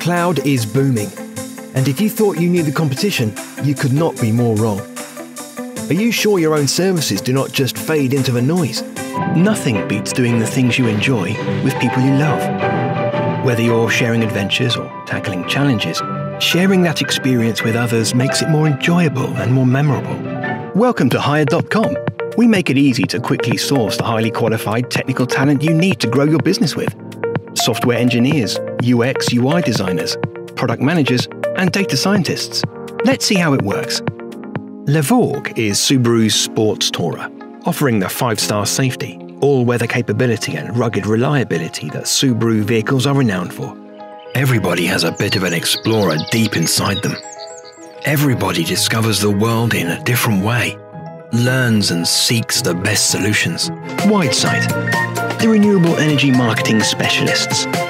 Cloud is booming. And if you thought you knew the competition, you could not be more wrong. Are you sure your own services do not just fade into the noise? Nothing beats doing the things you enjoy with people you love. Whether you're sharing adventures or tackling challenges, sharing that experience with others makes it more enjoyable and more memorable. Welcome to Hired.com. We make it easy to quickly source the highly qualified technical talent you need to grow your business with. Software engineers, UX, UI designers, product managers, and data scientists. Let's see how it works. Levorg is Subaru's sports tourer, offering the 5-star safety, all-weather capability and rugged reliability that Subaru vehicles are renowned for. Everybody has a bit of an explorer deep inside them. Everybody discovers the world in a different way, learns and seeks the best solutions. Widesight, the renewable energy marketing specialists,